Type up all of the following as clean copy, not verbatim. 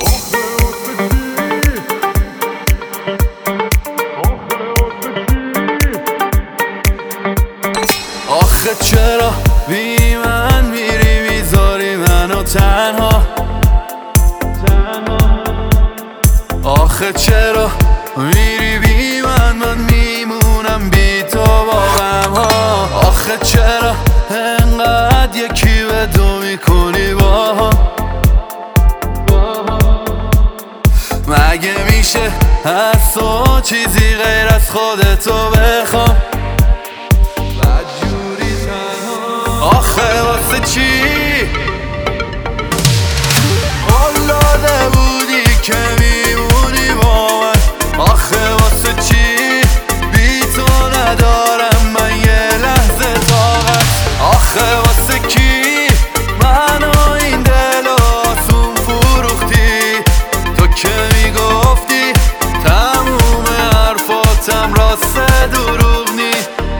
آخه چرا بی من میری میذاری منو تنها؟ آخه چرا میری بی من میمونم بی تو با غم ها؟ آخه چرا انقدر یکی به دو میکنی با مگه میشه از تو چیزی غیر از خودتو بخوام؟ آخه واسه چی قول بودی که میمونی با من؟ آخه واسه چی بی تو ندارم من یه لحظه طاقت؟ آخه واسه کی منو این دل آسون فروختی؟ تو که میگفتی تموم حرفاتم راست دروغ نی.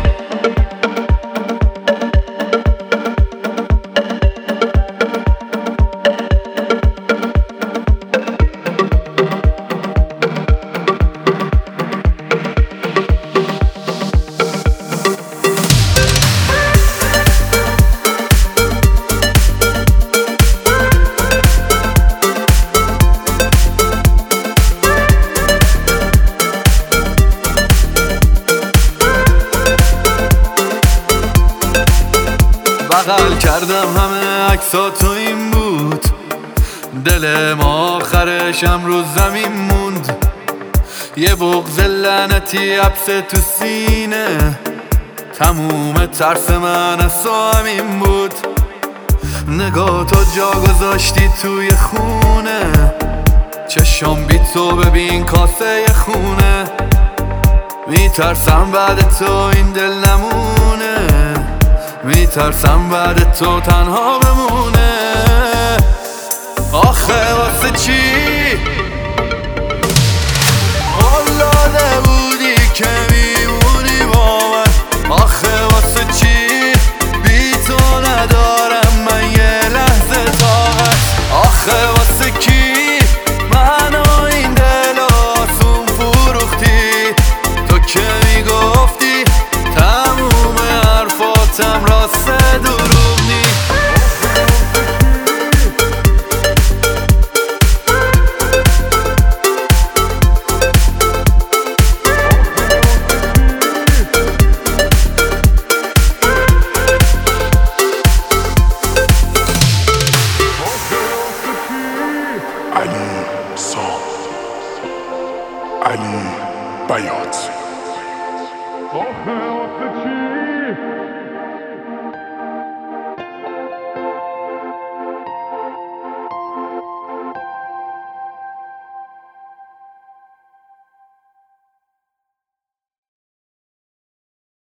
بغل کردم همه عکسا تو این بود، دل ما آخرش هم رو زمین موند. یه بغض لعنتی حبس تو سینه، تموم ترس من از تو همین بود. نگاه تو جا گذاشتی توی خونه، چشم بی تو ببین کاسه خونه. میترسم بعد تو این دل نمونه، میترسم بعد تو تنها بمونه. آخه واسه چی قول داده بودی که میمونی با من؟ آخه واسه چی بی تو ندارم من یه لحظه طاقت؟ آخه واسه کی منو این دل آسون فروختی؟ تو که میگفتی تموم حرفاتم راست دروغ نی. علی صاف، علی بیات. آخه واسه چی